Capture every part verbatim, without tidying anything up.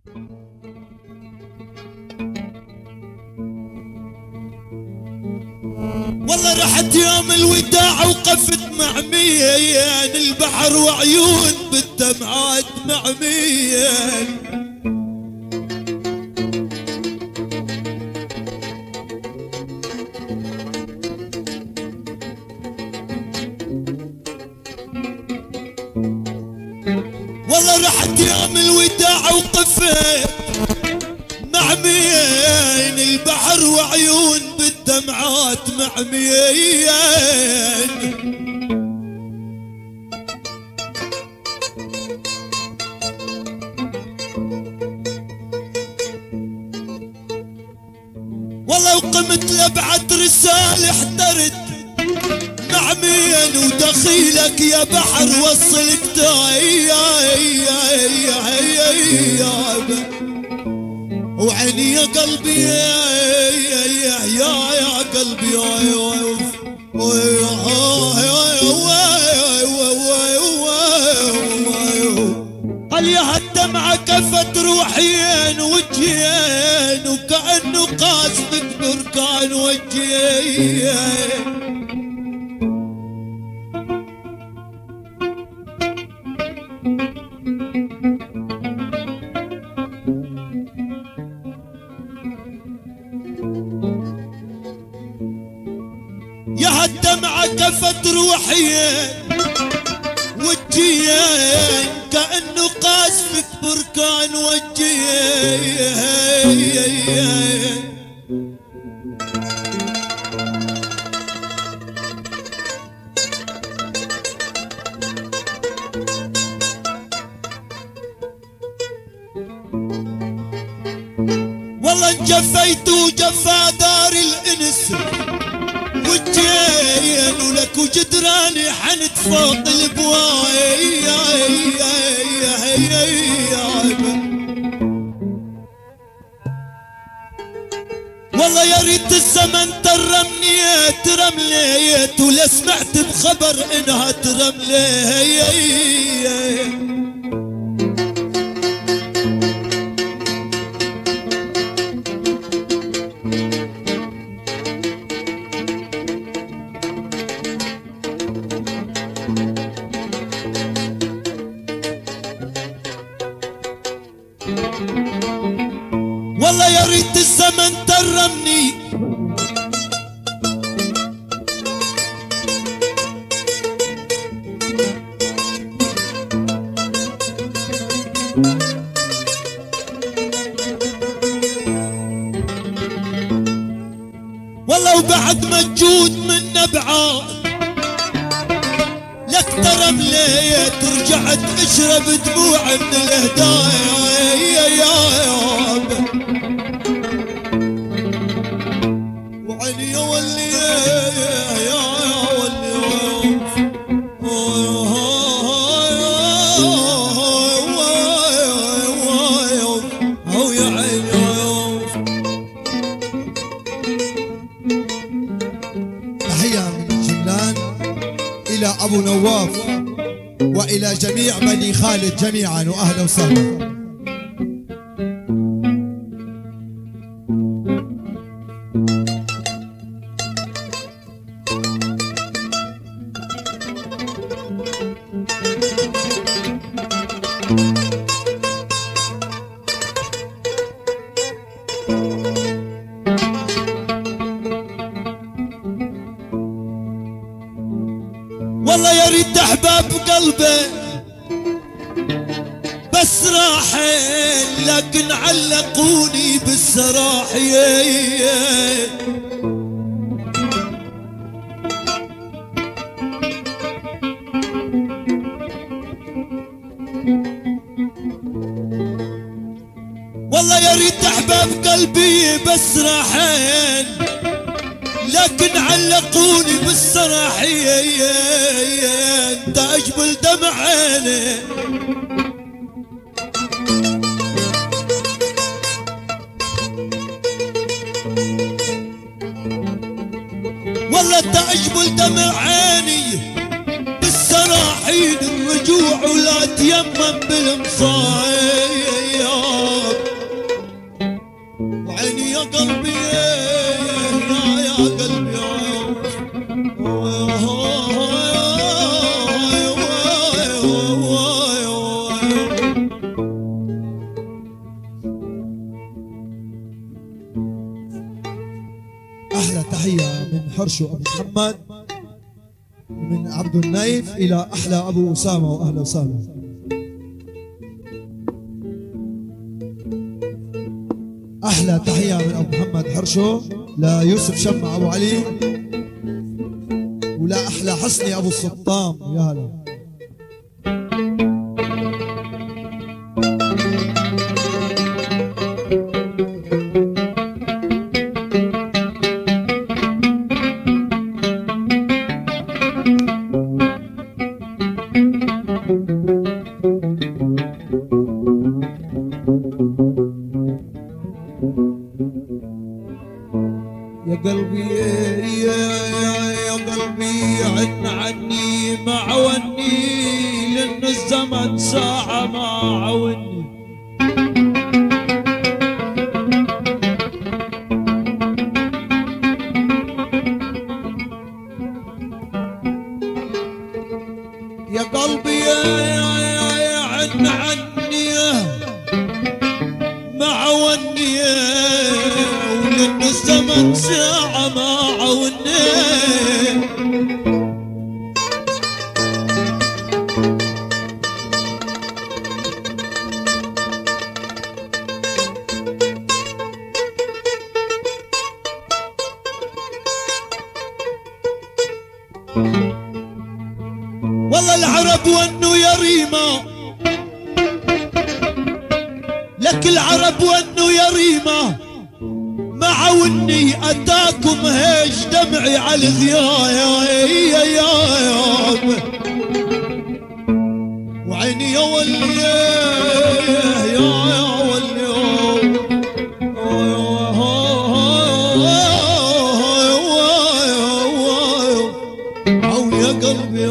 والله رحت يوم الوداع وقفت معميين البحر وعيون بالدمعات معميين. والله رحت يوم الوداع وقفت معميين البحر وعيون بالدمعات معميين. والله وقمت لبعت رسالة احترت معميين ودخيلك يا بحر وصلك وعيني يا قلبي يا يا يا قلبي قال يا هالدمعة كفت روحين وجهين وكأنه قاسمك بركان وجهين. يا هالدمعة كفت روحين وجهين كأنه قاسفك بركان وجهين. والله انجفيت وجفا دار الانس وجين ولك وجدراني حنت فوق البواي. والله يا ريت الزمن ترمنيت رمليت ولا سمعت بخبر انها ترمليت. والله يا ريت الزمن ترمني والله وبعد مجود من نبعات لك ترمليت ورجعت اشرب دموع من الهدايا يا وعيني يا ولي يا ولي هو يا عيني. تحية من الجملان إلى أبو نواف وإلى جميع بني خالد جميعا وأهلا وسهلا. والله يا ريت احباب قلبي بس راحين لكن علقوني بالسراح. والله يا ريت احباب قلبي بس راحين لكن علقوني بالسراحية انت اجمل دمع عيني. والله انت اجمل دمع عيني بالسراحين الرجوع ولا تيمم بالمصايب. حرشو أبو محمد، من عبد النايف إلى أحلى أبو أسامة وأهلا وسهلا. أحلى تحية من أبو محمد حرشو ليوسف شمع أبو علي، ولا أحلى حسني أبو السلطان. يا هلا. يا قلبي يا يا قلبي عن عني ما عوني، لأن الزمن ساعة ما عوني. يا قلبي يا يا عن عني ما عوني، ولأن الزمن ساعة ما عوني. والله العرب ونوا يا ريما، لك العرب ونوا يا ريما، ما عوني اتاكم هيج دمعي على الغياب، وعيني يا ولي يا ولي او يا قلبي.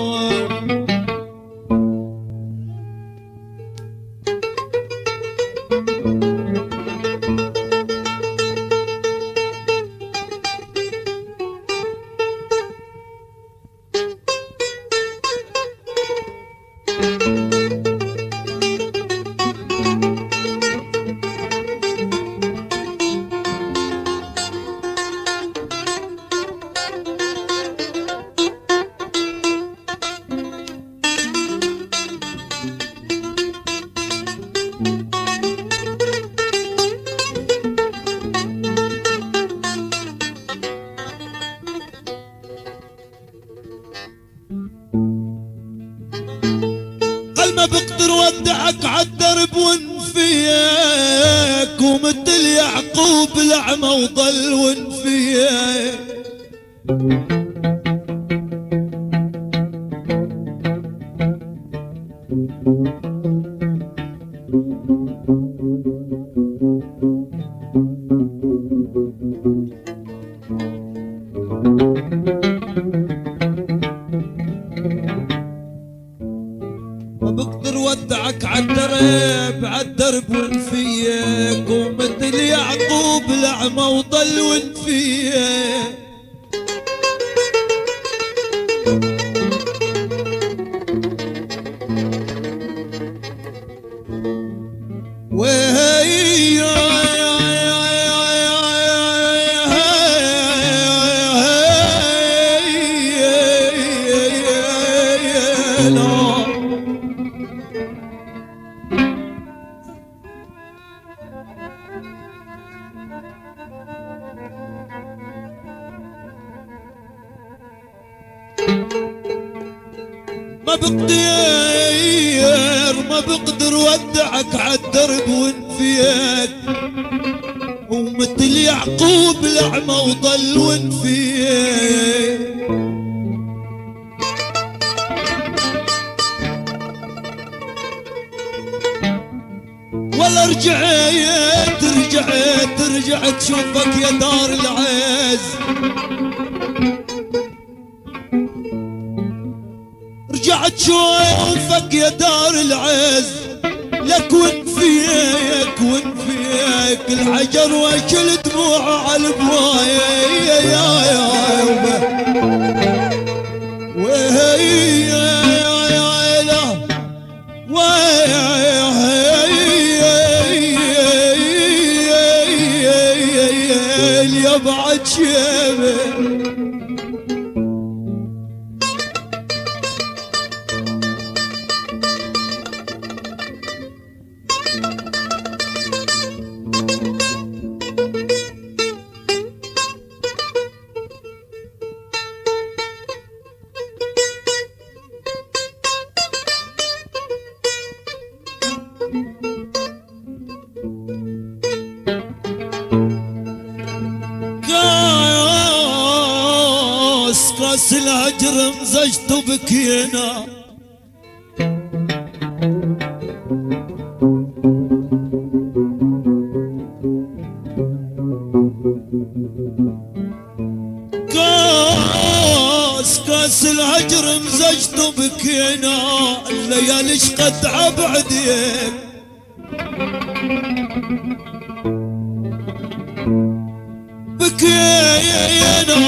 ما بقدر ودعك عالدرب ونفيك، ومثل يعقوب الأعمى وضل ونفيك. ما بقدر ودعك عالدرب عالدرب ونفيك، ومثل يعقوب الأعمى وضل ونفيك. وهي ما بقدر ما بقدر ودعك عالدرب ونفيك، ومثل يعقوب الأعمى وضل ونفيك. ولا رجعت رجعت رجعت شوفك يا دار العز، رجعت شوفك يا دار العز، لك ونفيك ونفيك الحجر وكل دموعه على البوايه. يا يا يا وهي يا لا وهي يا بعد شيبه كاس الهجر مزجت بكينا كاس كاس الهجر مزجت بكينا الليالي شقد عبعدين بكينا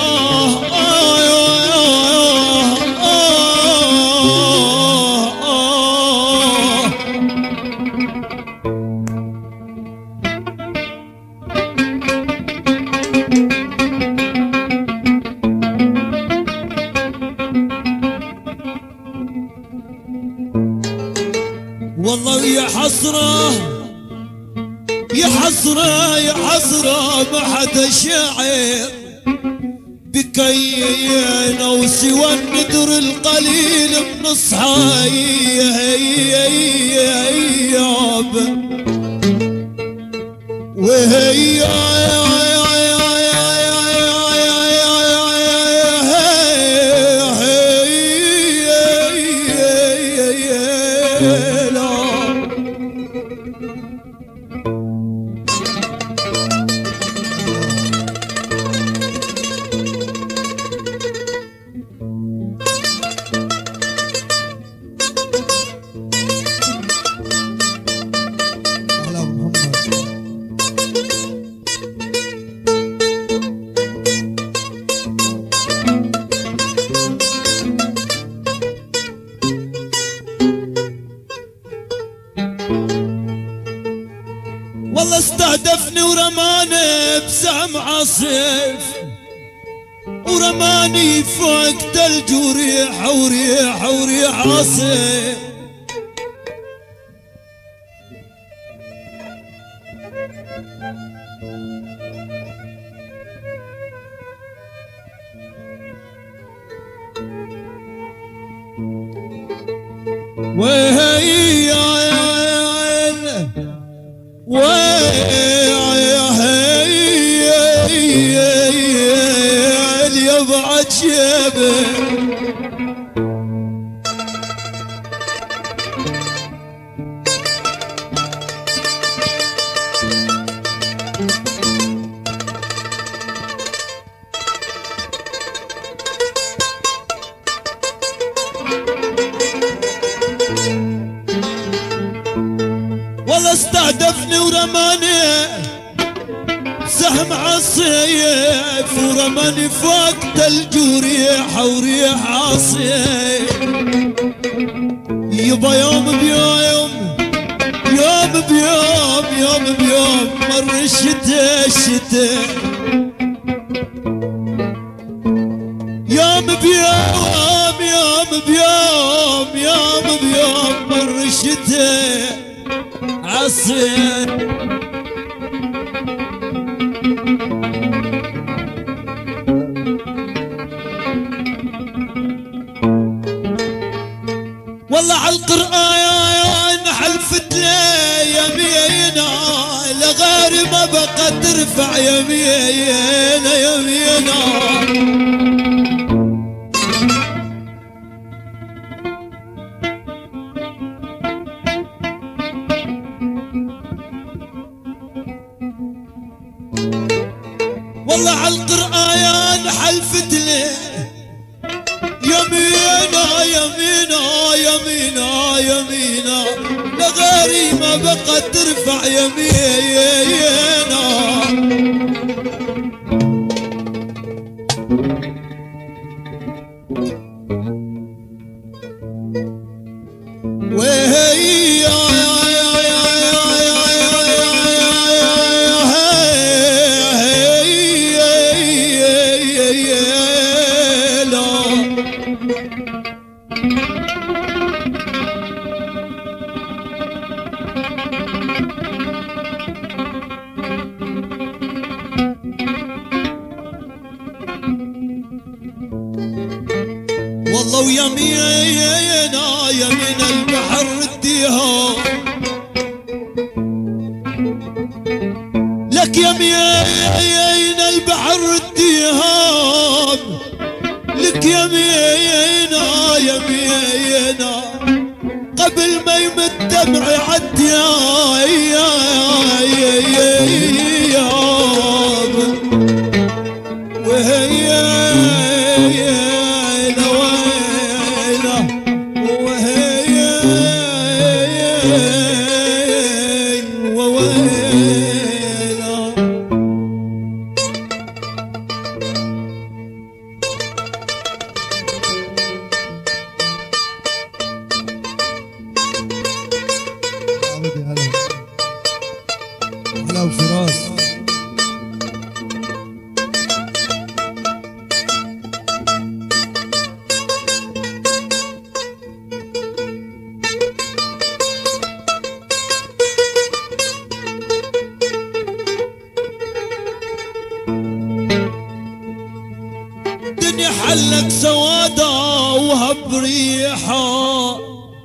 والله يا حسرة يا حسرة يا حسرة ما حدا شاعر بكينا وسوى الندر القليل من صحايب وهي والله استهدفني ورماني بسهم عاصف ورماني فوق ثلج وريح وريح وريح عاصف وهي ويل يبعد شيبه والله استهدفني ورماني سهم عصيف ورماني فوق ثلج وريح وريح عصيف يبا يوم بيوم يوم بيوم يوم بيوم مر الشتاء الشتاء يوم بيوم يوم بيوم يوم بيوم مر الشتاء عصير والله عالقرآن حلفت لي يمينا لغيري ما بقى ترفع يمينا يمينا والله عالقرآن حلفت لي يمينا يمينا يمينا يمينا لغيري ما بقى ترفع يمينا وهي والله ويمينا يمين البحر رديها لك يمين البحر رديها لك يمينا يمينا قبل ما يمد دمعي عد يا يا يا يا وهي وينا وهي ووينا هلا هلا وفراس. الدنيا حلك سوادا وهب ريحة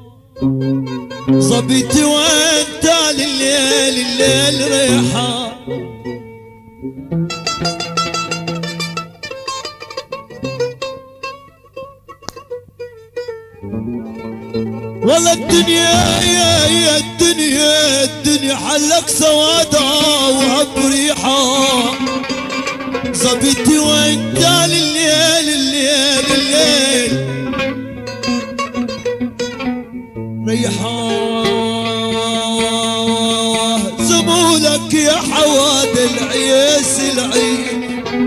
صبيتي وانت لليل الليل ريحة والله الدنيا يا يا الدنيا الدنيا حلك سوادا وهب ريحة صبيتي وانت لليل الليل الليل ريحان زمولك يا حواد العيس العين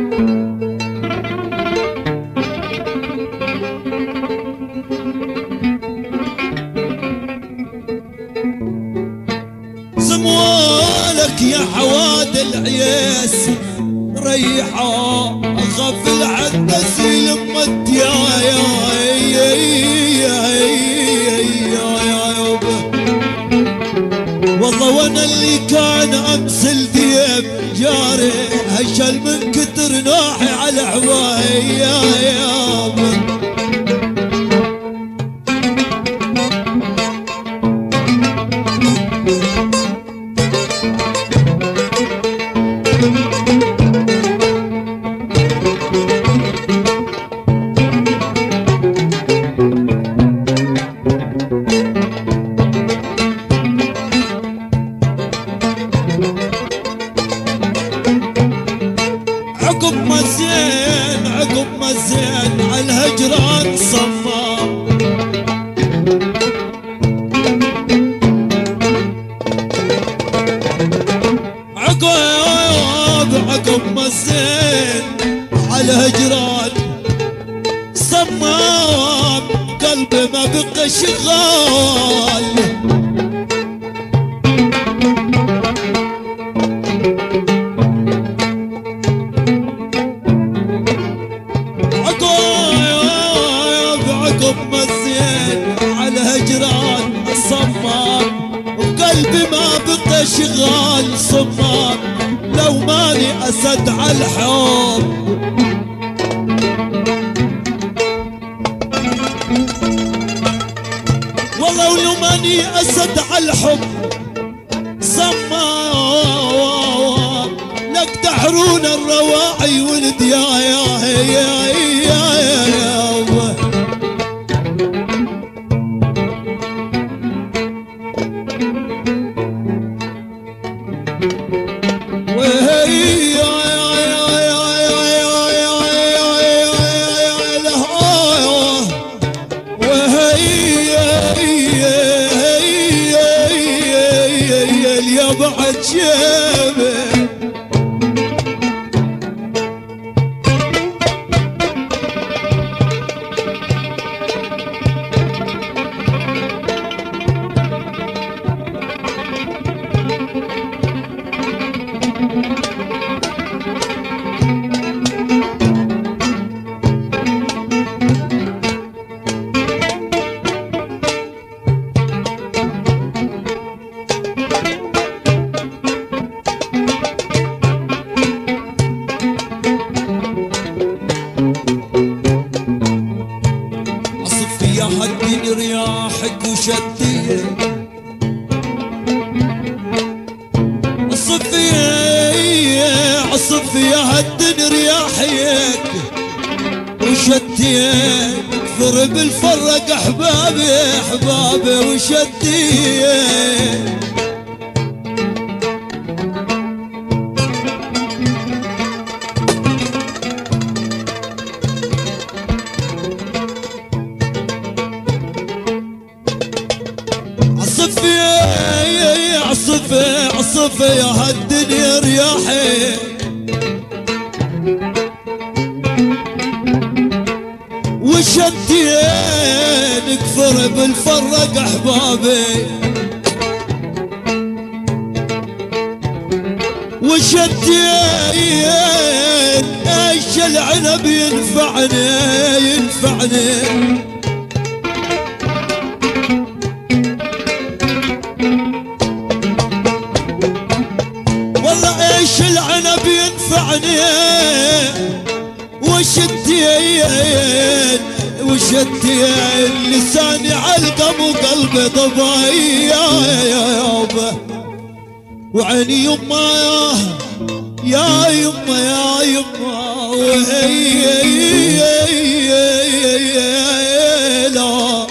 زمولك يا حواد العيس ريحة أخاف العدس يلمت يا يا يا يا يا والله وانا اللي كان امس الديب جاري هشل من كتر ناحي على هواي يا يابا عقب ما زين عقب ما زين عالهجران صفا عقب عقب ما زين عالهجران صمام قلبي ما بقى شغال عقب ما زين على هجران صمام وقلبي ما بقى شغال صمام لو ماني اسد على الحب والله ولو ماني اسد على الحب صمام لك تحرون الرواعي ولد يا يا يا يا يا يا بعد شيبه يا هدين رياحك وشدي عصفي عصفي يا هدين رياحك وشدي وشتين كثر بالفرق احبابي احبابي وشتين عصفي عصفي عصفي يا هالدنيا رياحي وشتين كثر بالفرق احبابي وشتين ايش العنب ينفعني ينفعني والله ايش العنب ينفعني وشتين وشتين لساني علقم وقلبي ضبايا يا يابا وعيني يما يا يما يا يما وهي لا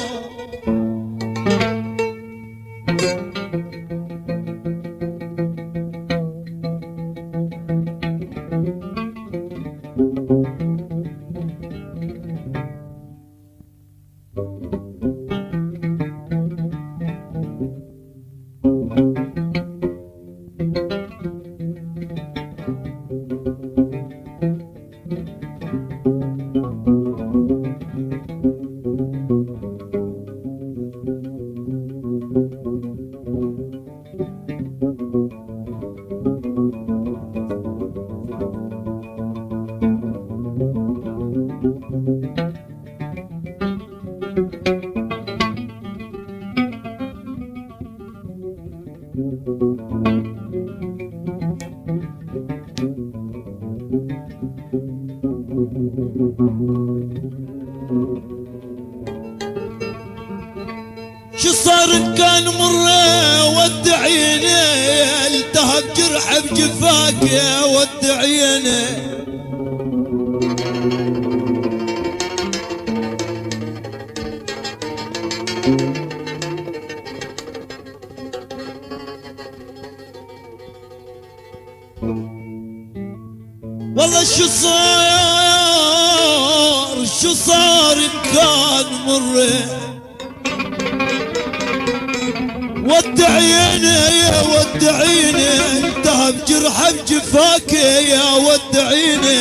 شو صار إن كان مره ودعيني التهب جرح بجفاك يا ودعيني والله شو صار شو صار إن كان مره ودعيني يا ودعيني انتهى بجرح بجفاك يا ودعيني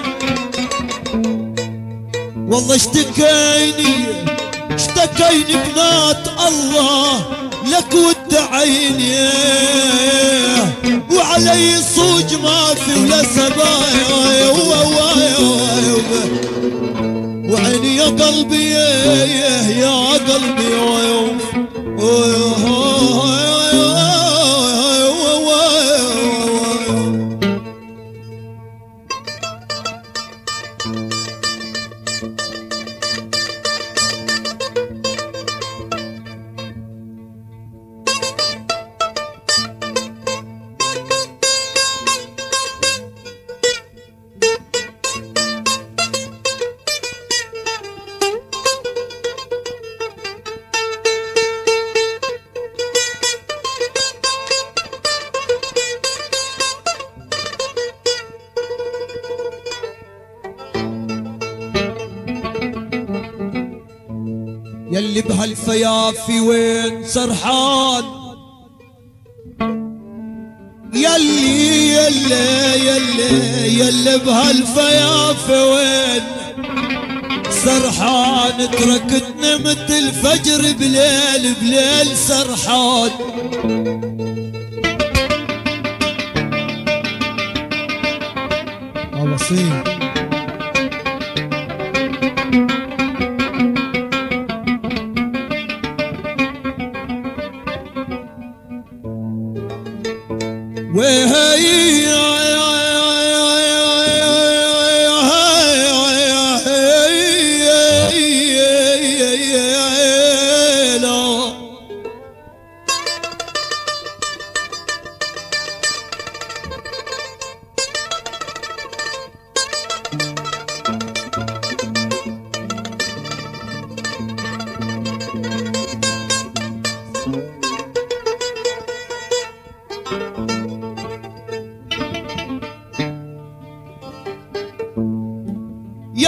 والله اشتكيني اشتكيني بنات الله لك ودعيني وعلي صوج ما في ولا سبايا وعيني يا قلبي يا قلبي يلي بهالفيافي وين سرحان يلي يلي يلي يلي بهالفيافي وين سرحان تركتني مثل الفجر بليل بليل سرحان وصيل وهي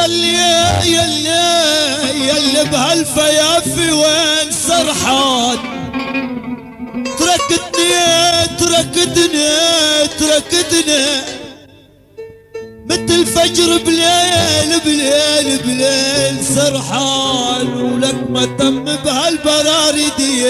يلي يلي يلي بهالفيافي وين سرحان تركتني تركتني تركتني مثل فجر بليل بليل بليل سرحان ولك ما تم بهالبراري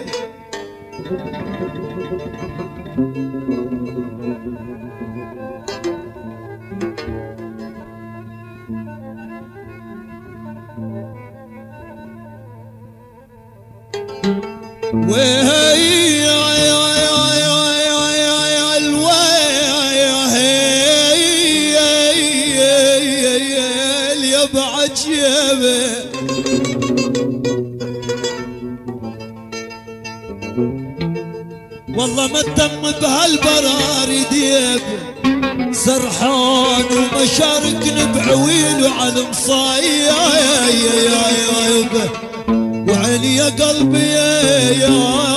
وهي يا بعجيبه والله ما تم بهالبراري ديب سرحان ومشاركني بعويل وعلى مصايب وعيني يا قلبي يا